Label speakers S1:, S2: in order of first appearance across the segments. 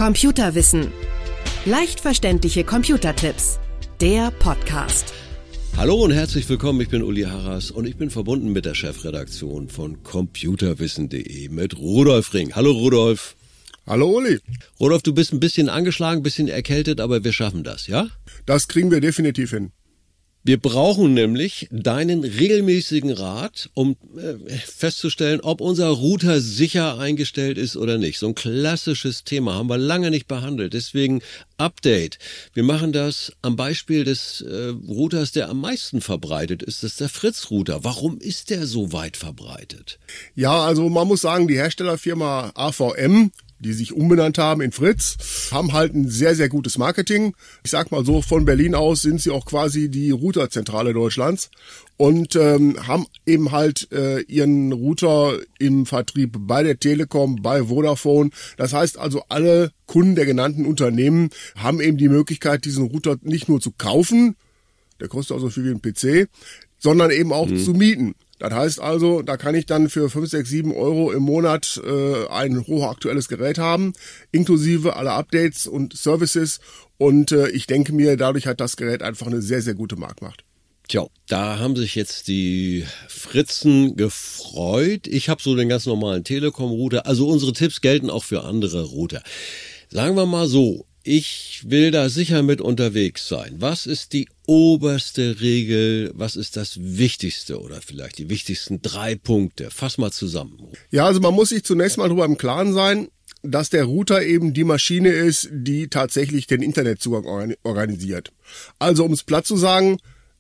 S1: Computerwissen. Leicht verständliche Computertipps. Der Podcast.
S2: Hallo und herzlich willkommen, ich bin Uli Harras und ich bin verbunden mit der Chefredaktion von computerwissen.de mit Rudolf Ring. Hallo Rudolf.
S3: Hallo Uli.
S2: Rudolf, du bist ein bisschen angeschlagen, ein bisschen erkältet, aber wir schaffen das, ja?
S3: Das kriegen wir definitiv hin.
S2: Wir brauchen nämlich deinen regelmäßigen Rat, um festzustellen, ob unser Router sicher eingestellt ist oder nicht. So ein klassisches Thema haben wir lange nicht behandelt. Deswegen Update. Wir machen das am Beispiel des Routers, der am meisten verbreitet ist. Das ist der Fritz-Router. Warum ist der so weit verbreitet?
S3: Ja, also man muss sagen, die Herstellerfirma AVM, die sich umbenannt haben in Fritz, haben halt ein sehr, sehr gutes Marketing. Ich sag mal so, von Berlin aus sind sie auch quasi die Routerzentrale Deutschlands und haben eben halt ihren Router im Vertrieb bei der Telekom, bei Vodafone. Das heißt also, alle Kunden der genannten Unternehmen haben eben die Möglichkeit, diesen Router nicht nur zu kaufen, der kostet also viel wie ein PC, sondern eben auch zu mieten. Das heißt also, da kann ich dann für 5, 6, 7 Euro im Monat ein hochaktuelles Gerät haben, inklusive aller Updates und Services. Und ich denke mir, dadurch hat das Gerät einfach eine sehr, sehr gute Marktmacht.
S2: Tja, da haben sich jetzt die Fritzen gefreut. Ich habe so den ganz normalen Telekom-Router. Also unsere Tipps gelten auch für andere Router. Sagen wir mal so, ich will da sicher mit unterwegs sein. Was ist die oberste Regel? Was ist das Wichtigste oder vielleicht die wichtigsten 3 Punkte? Fass mal zusammen.
S3: Ja, also man muss sich zunächst mal darüber im Klaren sein, dass der Router eben die Maschine ist, die tatsächlich den Internetzugang organisiert. Also um es platt zu sagen,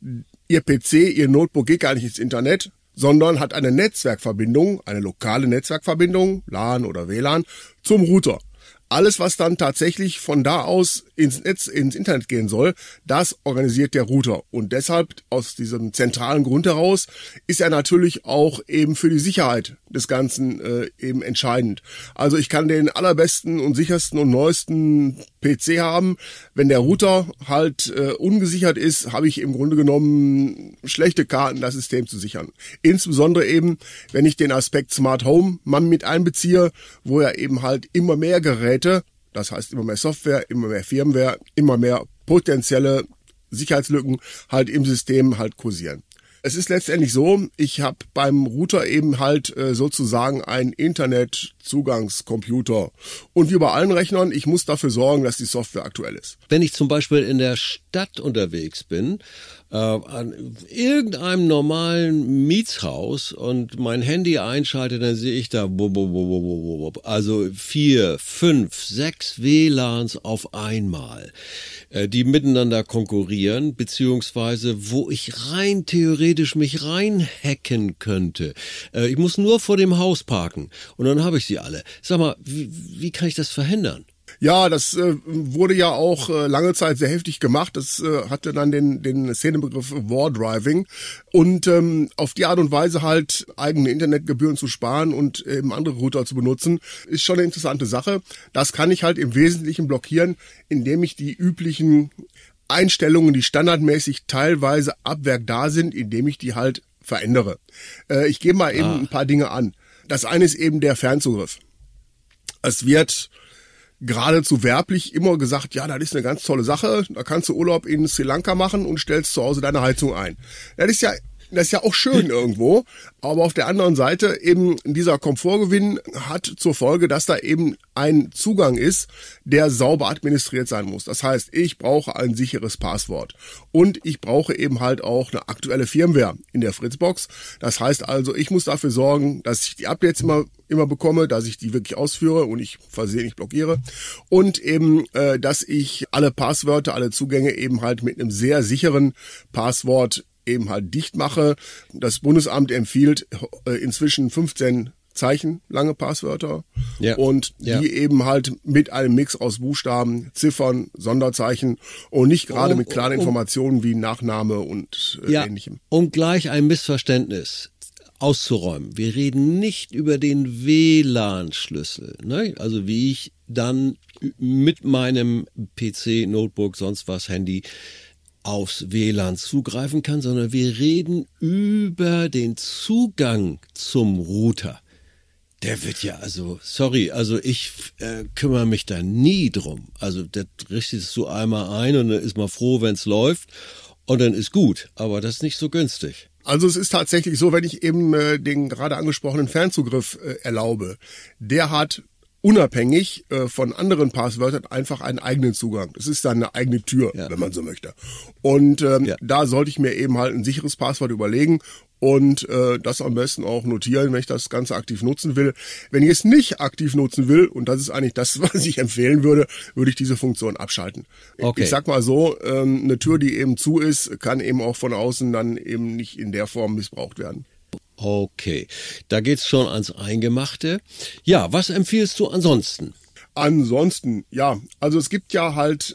S3: Ihr PC, Ihr Notebook geht gar nicht ins Internet, sondern hat eine Netzwerkverbindung, eine lokale Netzwerkverbindung, LAN oder WLAN, zum Router. Alles, was dann tatsächlich von da aus ins Netz, ins Internet gehen soll, das organisiert der Router. Und deshalb, aus diesem zentralen Grund heraus, ist er natürlich auch eben für die Sicherheit des Ganzen eben entscheidend. Also ich kann den allerbesten und sichersten und neuesten PC haben. Wenn der Router halt ungesichert ist, habe ich im Grunde genommen schlechte Karten, das System zu sichern. Insbesondere eben, wenn ich den Aspekt Smart Home mal mit einbeziehe, wo ja eben halt immer mehr Geräte, das heißt immer mehr Software, immer mehr Firmware, immer mehr potenzielle Sicherheitslücken halt im System halt kursieren. Es ist letztendlich so, ich habe beim Router eben halt sozusagen einen Internetzugangscomputer. Und wie bei allen Rechnern, ich muss dafür sorgen, dass die Software aktuell ist.
S2: Wenn ich zum Beispiel in der Stadt unterwegs bin, an irgendeinem normalen Mietshaus und mein Handy einschalte, dann sehe ich da also 4, 5, 6 WLANs auf einmal, die miteinander konkurrieren, beziehungsweise wo ich rein theoretisch mich reinhacken könnte. Ich muss nur vor dem Haus parken und dann habe ich sie alle. Sag mal, wie kann ich das verhindern?
S3: Ja, das wurde ja auch lange Zeit sehr heftig gemacht. Das hatte dann den Szenebegriff War Driving. Und auf die Art und Weise halt eigene Internetgebühren zu sparen und eben andere Router zu benutzen, ist schon eine interessante Sache. Das kann ich halt im Wesentlichen blockieren, indem ich die üblichen Einstellungen, die standardmäßig teilweise ab Werk da sind, indem ich die halt verändere. Ich gebe mal eben ein paar Dinge an. Das eine ist eben der Fernzugriff. Es wird geradezu werblich immer gesagt, ja, das ist eine ganz tolle Sache, da kannst du Urlaub in Sri Lanka machen und stellst zu Hause deine Heizung ein. Das ist ja auch schön irgendwo, aber auf der anderen Seite eben dieser Komfortgewinn hat zur Folge, dass da eben ein Zugang ist, der sauber administriert sein muss. Das heißt, ich brauche ein sicheres Passwort und ich brauche eben halt auch eine aktuelle Firmware in der Fritzbox. Das heißt also, ich muss dafür sorgen, dass ich die Updates immer bekomme, dass ich die wirklich ausführe und ich versehentlich blockiere und eben, dass ich alle Passwörter, alle Zugänge eben halt mit einem sehr sicheren Passwort eben halt dicht mache. Das Bundesamt empfiehlt inzwischen 15 Zeichen lange Passwörter und die eben halt mit einem Mix aus Buchstaben, Ziffern, Sonderzeichen und nicht gerade mit klaren Informationen wie Nachname und Ähnlichem.
S2: Um gleich ein Missverständnis auszuräumen. Wir reden nicht über den WLAN-Schlüssel, ne? Also wie ich dann mit meinem PC, Notebook, sonst was, Handy aufs WLAN zugreifen kann, sondern wir reden über den Zugang zum Router. Der wird ja, also, sorry, also ich kümmere mich da nie drum. Also der richtest du einmal ein und dann ist man froh, wenn es läuft und dann ist gut. Aber das ist nicht so günstig.
S3: Also es ist tatsächlich so, wenn ich eben den gerade angesprochenen Fernzugriff erlaube, der hat unabhängig von anderen Passwörtern einfach einen eigenen Zugang. Das ist dann eine eigene Tür, wenn man so möchte. Und da sollte ich mir eben halt ein sicheres Passwort überlegen und das am besten auch notieren, wenn ich das Ganze aktiv nutzen will. Wenn ich es nicht aktiv nutzen will, und das ist eigentlich das, was ich empfehlen würde, würde ich diese Funktion abschalten. Okay. Ich sag mal so, eine Tür, die eben zu ist, kann eben auch von außen dann eben nicht in der Form missbraucht werden.
S2: Okay, da geht's schon ans Eingemachte. Ja, was empfiehlst du ansonsten?
S3: Ansonsten, ja, also es gibt ja halt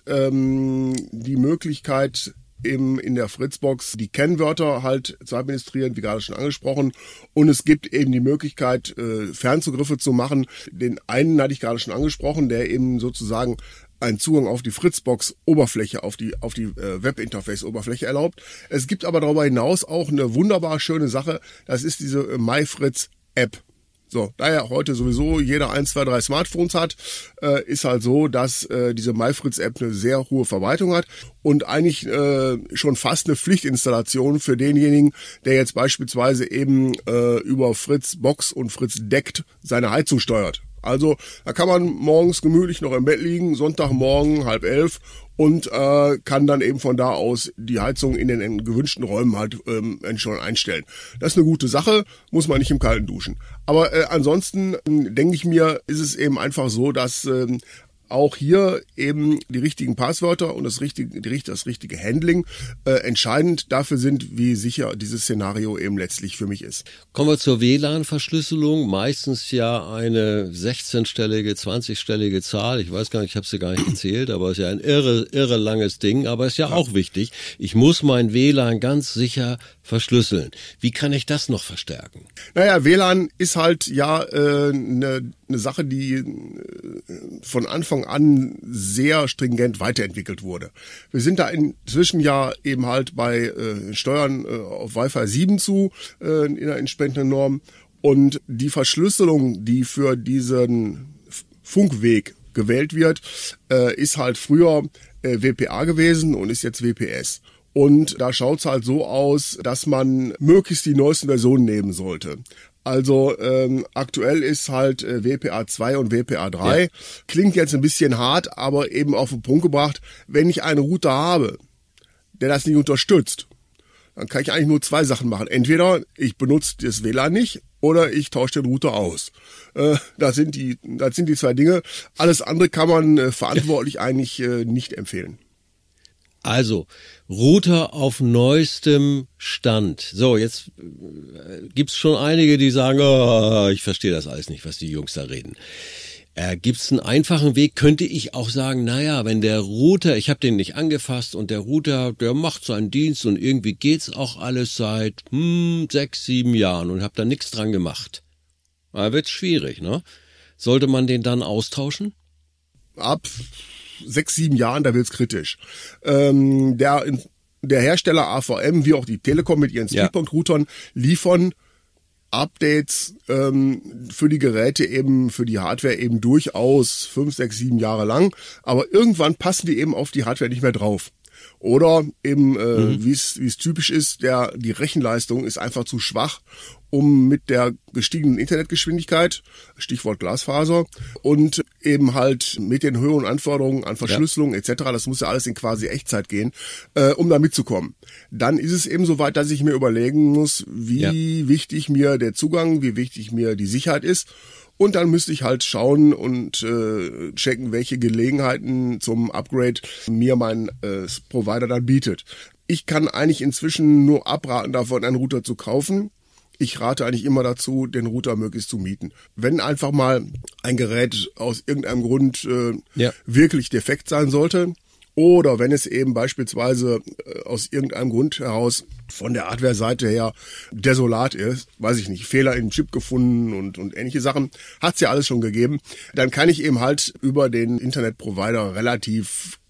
S3: die Möglichkeit, eben in der Fritzbox die Kennwörter halt zu administrieren, wie gerade schon angesprochen. Und es gibt eben die Möglichkeit, Fernzugriffe zu machen. Den einen hatte ich gerade schon angesprochen, der eben sozusagen einen Zugang auf die Fritzbox-Oberfläche, auf die Webinterface-Oberfläche erlaubt. Es gibt aber darüber hinaus auch eine wunderbar schöne Sache, das ist diese MyFritz-App. So, da ja heute sowieso jeder 1, 2, 3 Smartphones hat, ist halt so, dass diese MyFritz-App eine sehr hohe Verbreitung hat und eigentlich schon fast eine Pflichtinstallation für denjenigen, der jetzt beispielsweise eben über Fritzbox und Fritz deckt seine Heizung steuert. Also da kann man morgens gemütlich noch im Bett liegen, Sonntagmorgen 10:30 und kann dann eben von da aus die Heizung in den gewünschten Räumen halt schon einstellen. Das ist eine gute Sache, muss man nicht im Kalten duschen. Aber ansonsten denke ich mir, ist es eben einfach so, dass auch hier eben die richtigen Passwörter und das richtige Handling entscheidend dafür sind, wie sicher dieses Szenario eben letztlich für mich ist.
S2: Kommen wir zur WLAN-Verschlüsselung. Meistens ja eine 16-stellige, 20-stellige Zahl. Ich weiß gar nicht, ich habe sie gar nicht gezählt, aber es ist ja ein irre langes Ding. Aber es ist ja auch wichtig. Ich muss mein WLAN ganz sicher verschlüsseln. Wie kann ich das noch verstärken?
S3: Naja, WLAN ist halt ja eine Sache, die von Anfang an sehr stringent weiterentwickelt wurde. Wir sind da inzwischen ja eben halt bei Steuern auf Wi-Fi 7 zu in der entsprechenden Norm und die Verschlüsselung, die für diesen Funkweg gewählt wird, ist halt früher WPA gewesen und ist jetzt WPS. Und da schaut's halt so aus, dass man möglichst die neuesten Versionen nehmen sollte. Also aktuell ist halt WPA 2 und WPA 3. Ja. Klingt jetzt ein bisschen hart, aber eben auf den Punkt gebracht, wenn ich einen Router habe, der das nicht unterstützt, dann kann ich eigentlich nur 2 Sachen machen. Entweder ich benutze das WLAN nicht oder ich tausche den Router aus. Das sind die 2 Dinge. Alles andere kann man verantwortlich eigentlich nicht empfehlen.
S2: Also, Router auf neuestem Stand. So, jetzt gibt's schon einige, die sagen, oh, ich verstehe das alles nicht, was die Jungs da reden. Gibt's einen einfachen Weg? Könnte ich auch sagen, naja, wenn der Router, ich habe den nicht angefasst und der Router, der macht seinen Dienst und irgendwie geht's auch alles seit 6, 7 Jahren und habe da nichts dran gemacht. Da wird's schwierig, ne? Sollte man den dann austauschen?
S3: Ab 6, 7 Jahren, da wird's kritisch. Der Hersteller AVM, wie auch die Telekom mit ihren Speedpoint-Routern, liefern Updates für die Geräte eben, für die Hardware eben durchaus 5, 6, 7 Jahre lang. Aber irgendwann passen die eben auf die Hardware nicht mehr drauf. Oder eben, wie es typisch ist, die Rechenleistung ist einfach zu schwach, um mit der gestiegenen Internetgeschwindigkeit, Stichwort Glasfaser, und eben halt mit den höheren Anforderungen an Verschlüsselung etc., das muss ja alles in quasi Echtzeit gehen, um da mitzukommen. Dann ist es eben so weit, dass ich mir überlegen muss, wie wichtig mir der Zugang, wie wichtig mir die Sicherheit ist. Und dann müsste ich halt schauen und checken, welche Gelegenheiten zum Upgrade mir mein Provider dann bietet. Ich kann eigentlich inzwischen nur abraten davon, einen Router zu kaufen. Ich rate eigentlich immer dazu, den Router möglichst zu mieten. Wenn einfach mal ein Gerät aus irgendeinem Grund wirklich defekt sein sollte, oder wenn es eben beispielsweise aus irgendeinem Grund heraus von der Hardware-Seite her desolat ist, weiß ich nicht, Fehler im Chip gefunden und ähnliche Sachen, hat's ja alles schon gegeben, dann kann ich eben halt über den Internetprovider relativ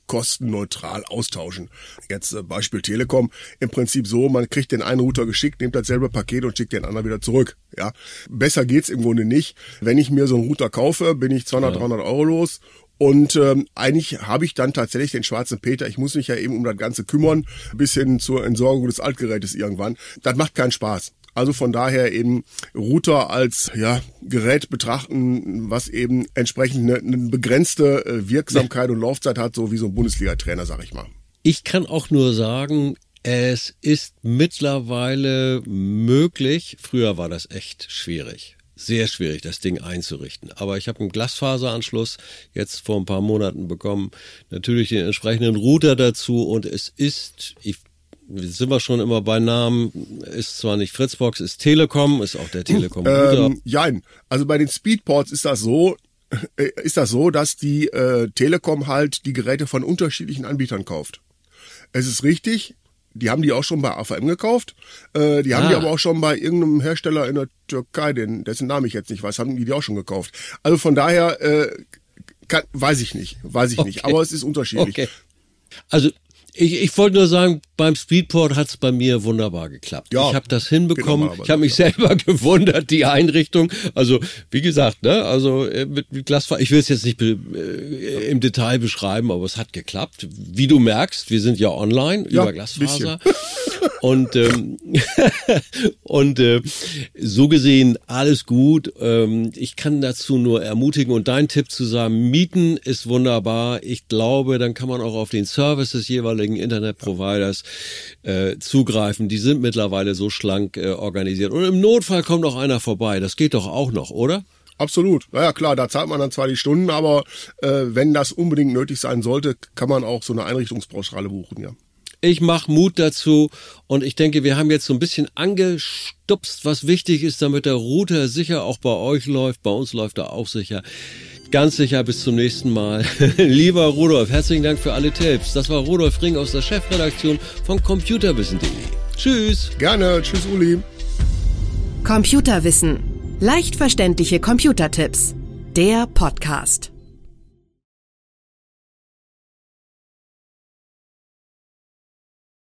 S3: kostenneutral austauschen. Jetzt Beispiel Telekom, im Prinzip so, man kriegt den einen Router geschickt, nimmt dasselbe Paket und schickt den anderen wieder zurück. Ja, besser geht's im Grunde nicht. Wenn ich mir so einen Router kaufe, bin ich 200, 300 Euro los. Und eigentlich habe ich dann tatsächlich den schwarzen Peter. Ich muss mich ja eben um das Ganze kümmern, bis hin zur Entsorgung des Altgerätes irgendwann. Das macht keinen Spaß. Also von daher eben Router als Gerät betrachten, was eben entsprechend eine begrenzte Wirksamkeit und Laufzeit hat, so wie so ein Bundesliga-Trainer, sag ich mal.
S2: Ich kann auch nur sagen, es ist mittlerweile möglich. Früher war das echt schwierig. Sehr schwierig, das Ding einzurichten. Aber ich habe einen Glasfaseranschluss jetzt vor ein paar Monaten bekommen. Natürlich den entsprechenden Router dazu und es ist, sind wir schon immer bei Namen, ist zwar nicht Fritzbox, ist Telekom, ist auch der Telekom-Router.
S3: Jein. Also bei den Speedports ist das so, dass die Telekom halt die Geräte von unterschiedlichen Anbietern kauft. Es ist richtig, die haben die auch schon bei AVM gekauft, die haben die aber auch schon bei irgendeinem Hersteller in der Türkei, dessen Namen ich jetzt nicht weiß, haben die auch schon gekauft. Also von daher weiß ich nicht, aber es ist unterschiedlich.
S2: Okay. Also ich wollte nur sagen, beim Speedport hat's bei mir wunderbar geklappt. Ja, ich habe das hinbekommen. Ich habe mich selber gewundert, die Einrichtung. Also wie gesagt, ne, also mit Glasfaser. Ich will es jetzt nicht im Detail beschreiben, aber es hat geklappt. Wie du merkst, wir sind ja online über Glasfaser. Und so gesehen alles gut. Ich kann dazu nur ermutigen und dein Tipp zusammen, mieten ist wunderbar. Ich glaube, dann kann man auch auf den Service des jeweiligen Internetproviders zugreifen. Die sind mittlerweile so schlank organisiert. Und im Notfall kommt noch einer vorbei. Das geht doch auch noch, oder?
S3: Absolut. Ja klar, da zahlt man dann zwar die Stunden, aber wenn das unbedingt nötig sein sollte, kann man auch so eine Einrichtungspauschale buchen, ja.
S2: Ich mache Mut dazu und ich denke, wir haben jetzt so ein bisschen angestupst, was wichtig ist, damit der Router sicher auch bei euch läuft. Bei uns läuft er auch sicher. Ganz sicher, bis zum nächsten Mal. Lieber Rudolf, herzlichen Dank für alle Tipps. Das war Rudolf Ring aus der Chefredaktion von computerwissen.de. Tschüss.
S3: Gerne. Tschüss, Uli.
S1: Computerwissen. Leicht verständliche Computertipps. Der Podcast.